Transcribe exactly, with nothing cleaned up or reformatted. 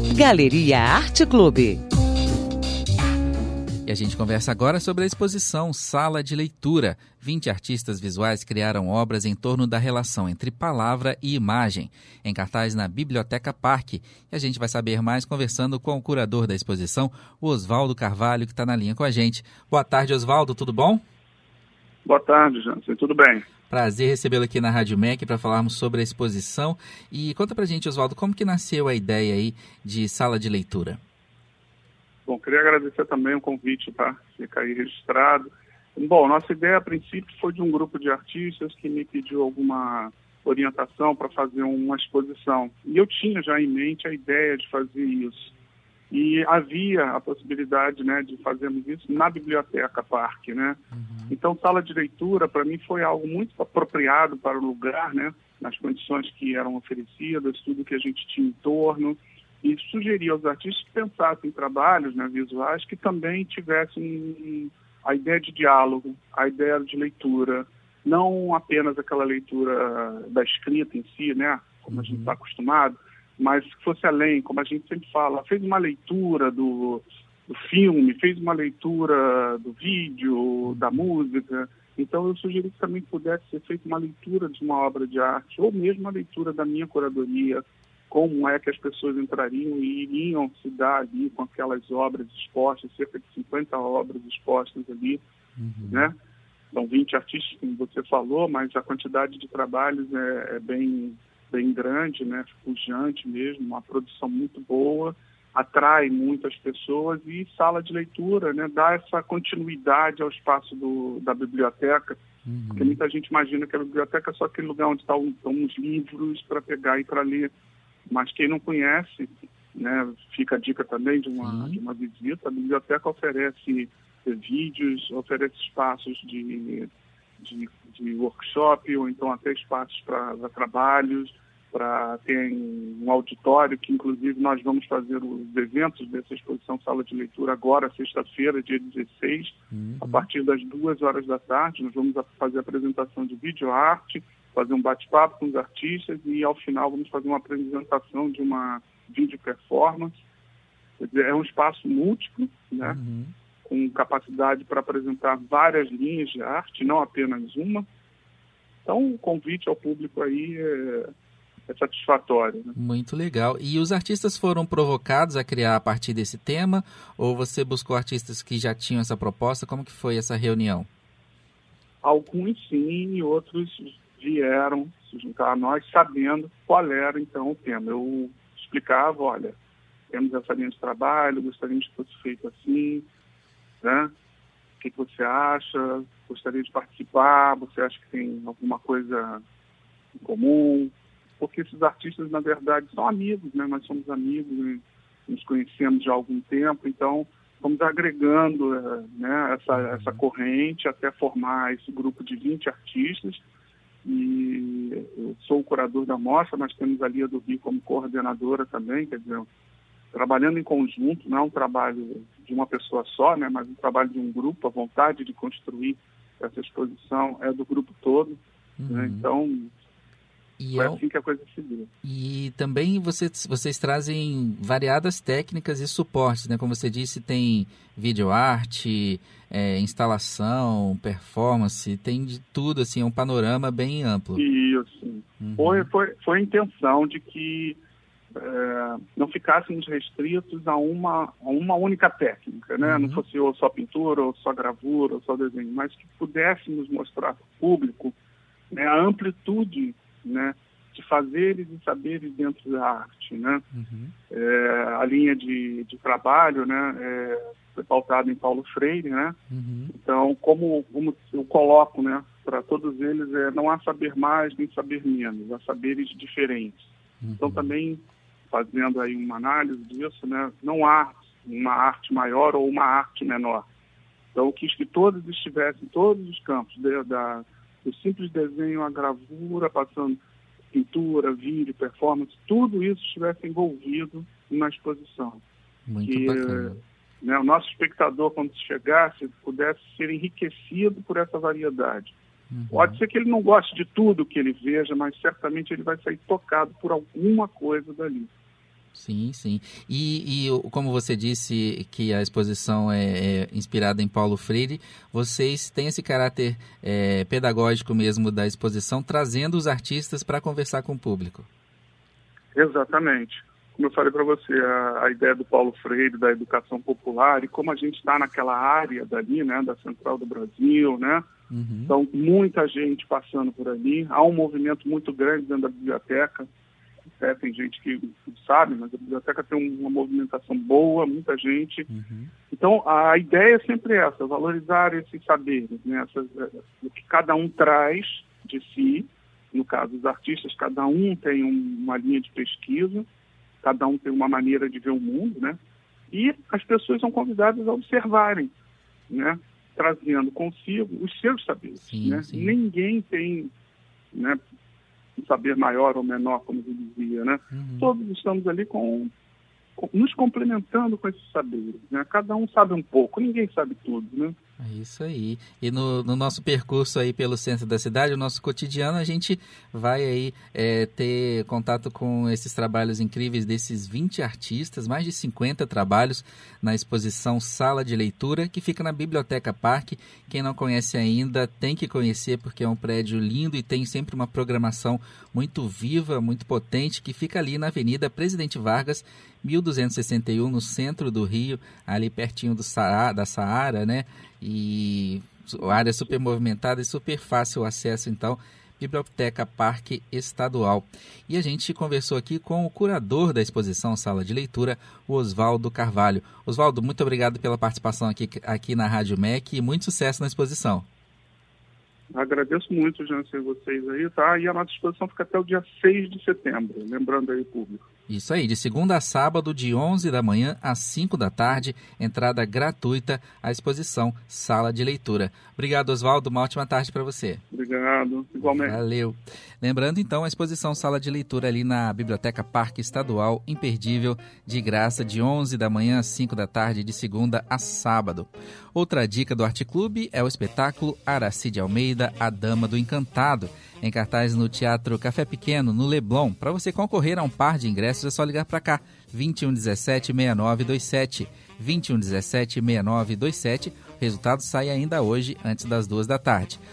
Galeria Arte Clube. E a gente conversa agora sobre a exposição Sala de Leitura. vinte artistas visuais criaram obras em torno da relação entre palavra e imagem, em cartaz na Biblioteca Parque. E a gente vai saber mais conversando com o curador da exposição, o Oswaldo Carvalho, que está na linha com a gente. Boa tarde, Oswaldo, tudo bom? Boa tarde, Jansen, tudo bem? Prazer recebê-lo aqui na Rádio M E C para falarmos sobre a exposição. E conta pra gente, Oswaldo, como que nasceu a ideia aí de Sala de Leitura? Bom, queria agradecer também o convite, tá? Fica aí registrado. Bom, nossa ideia a princípio foi de um grupo de artistas que me pediu alguma orientação para fazer uma exposição. E eu tinha já em mente a ideia de fazer isso. E havia a possibilidade, né, de fazermos isso na Biblioteca Parque, né? Uhum. Então, Sala de Leitura, para mim, foi algo muito apropriado para o lugar, né? Nas condições que eram oferecidas, tudo que a gente tinha em torno. E sugerir aos artistas que pensassem em trabalhos, né, visuais que também tivessem a ideia de diálogo, a ideia de leitura, não apenas aquela leitura da escrita em si, né, como uhum. a gente está acostumado, mas que fosse além, como a gente sempre fala, fez uma leitura do, do filme, fez uma leitura do vídeo, da música. Então eu sugeri que também pudesse ser feita uma leitura de uma obra de arte, ou mesmo uma leitura da minha curadoria, como é que as pessoas entrariam e iriam se dar ali com aquelas obras expostas, cerca de cinquenta obras expostas ali, uhum. né? São vinte artistas, como você falou, mas a quantidade de trabalhos é, é bem, bem grande, né? Pujante mesmo, uma produção muito boa, atrai muitas pessoas e sala de leitura, né? Dá essa continuidade ao espaço do, da biblioteca, uhum. porque muita gente imagina que a biblioteca é só aquele lugar onde estão os livros para pegar e para ler. Mas quem não conhece, né, fica a dica também de uma, de uma visita. A biblioteca oferece vídeos, oferece espaços de, de, de workshop, ou então até espaços para trabalhos, para ter um auditório, que inclusive nós vamos fazer os eventos dessa exposição Sala de Leitura agora, sexta-feira, dia dezesseis, uhum. a partir das duas horas da tarde. Nós vamos fazer a apresentação de videoarte, fazer um bate-papo com os artistas e, ao final, vamos fazer uma apresentação de uma vídeo performance. Quer dizer, é um espaço múltiplo, né? Uhum. com capacidade para apresentar várias linhas de arte, não apenas uma. Então, o convite ao público aí é, é satisfatório. Né? Muito legal. E os artistas foram provocados a criar a partir desse tema, ou você buscou artistas que já tinham essa proposta? Como que foi essa reunião? Alguns sim, e outros vieram se juntar a nós sabendo qual era, então, o tema. Eu explicava, olha, temos essa linha de trabalho, gostaríamos que fosse feito assim, né? O que você acha? Gostaria de participar? Você acha que tem alguma coisa em comum? Porque esses artistas, na verdade, são amigos, né? Nós somos amigos, né? Nos conhecemos já há algum tempo, então vamos agregando, né, essa, essa corrente até formar esse grupo de vinte artistas. E eu sou o curador da mostra, mas temos a Lia do Rio como coordenadora também, quer dizer, trabalhando em conjunto, não é um trabalho de uma pessoa só, né, mas um trabalho de um grupo. A vontade de construir essa exposição é do grupo todo, uhum. né, então e foi eu... assim que a coisa se deu. E também vocês, vocês trazem variadas técnicas e suportes, né? Como você disse, tem videoarte, é, instalação, performance, tem de tudo, assim, é um panorama bem amplo. Isso. Uhum. Foi, foi, foi a intenção de que é, não ficássemos restritos a uma, a uma única técnica, né? Uhum. Não fosse ou só pintura, ou só gravura, ou só desenho, mas que pudéssemos mostrar para o público, né, a amplitude, né, de fazeres e saberes dentro da arte, né? Uhum. É, a linha de, de trabalho, né, é, foi pautada em Paulo Freire, né? Uhum. Então, como, como eu coloco, né, para todos eles, é, não há saber mais nem saber menos, há saberes diferentes. Uhum. Então, também fazendo aí uma análise disso, né, não há uma arte maior ou uma arte menor. Então, eu quis que todos estivessem, todos os campos, de, da do simples desenho à gravura, passando pintura, vídeo, performance, tudo isso estivesse envolvido na exposição. Muito que, bacana. Né, o nosso espectador, quando chegasse, pudesse ser enriquecido por essa variedade. Uhum. Pode ser que ele não goste de tudo que ele veja, mas certamente ele vai sair tocado por alguma coisa dali. Sim, sim. E, e como você disse que a exposição é, é inspirada em Paulo Freire, vocês têm esse caráter é, pedagógico mesmo da exposição, trazendo os artistas para conversar com o público. Exatamente. Como eu falei para você, a, a ideia do Paulo Freire, da educação popular, e como a gente está naquela área dali, né, da Central do Brasil, né? Uhum. Então, muita gente passando por ali. Há um movimento muito grande dentro da biblioteca. É, tem gente que sabe, mas a biblioteca tem uma movimentação boa, muita gente. Uhum. Então, a ideia é sempre essa, valorizar esses saberes, né? Essas, o que cada um traz de si. No caso, os artistas, cada um tem um, uma linha de pesquisa, cada um tem uma maneira de ver o mundo, né? E as pessoas são convidadas a observarem, né? Trazendo consigo os seus saberes, sim, né? Sim. Ninguém tem, né, um saber maior ou menor, como eu dizia, né? Uhum. Todos estamos ali com, com, nos complementando com esses saberes, né? Cada um sabe um pouco, ninguém sabe tudo, né? É isso aí. E no, no nosso percurso aí pelo centro da cidade, o nosso cotidiano, a gente vai aí é, ter contato com esses trabalhos incríveis desses vinte artistas, mais de cinquenta trabalhos na exposição Sala de Leitura, que fica na Biblioteca Parque. Quem não conhece ainda tem que conhecer, porque é um prédio lindo e tem sempre uma programação muito viva, muito potente, que fica ali na Avenida Presidente Vargas, mil duzentos e sessenta e um, no centro do Rio, ali pertinho do Saara, da Saara, né? E a área super movimentada e super fácil o acesso, então, Biblioteca Parque Estadual. E a gente conversou aqui com o curador da exposição Sala de Leitura, o Oswaldo Carvalho. Oswaldo, muito obrigado pela participação aqui, aqui na Rádio M E C e muito sucesso na exposição. Agradeço muito, Jansen, vocês aí, tá? E a nossa exposição fica até o dia seis de setembro, lembrando aí o público. Isso aí, de segunda a sábado, de onze da manhã às cinco da tarde, entrada gratuita à exposição Sala de Leitura. Obrigado, Oswaldo, uma ótima tarde para você. Obrigado, igualmente. Valeu. Lembrando, então, a exposição Sala de Leitura ali na Biblioteca Parque Estadual, imperdível, de graça, de onze da manhã às cinco da tarde, de segunda a sábado. Outra dica do Arte Clube é o espetáculo Aracide Almeida, A Dama do Encantado, em cartaz no Teatro Café Pequeno, no Leblon. Para você concorrer a um par de ingressos, é só ligar para cá, vinte e um dezessete, sessenta e nove vinte e sete, vinte e um dezessete, sessenta e nove vinte e sete. O resultado sai ainda hoje, antes das duas da tarde.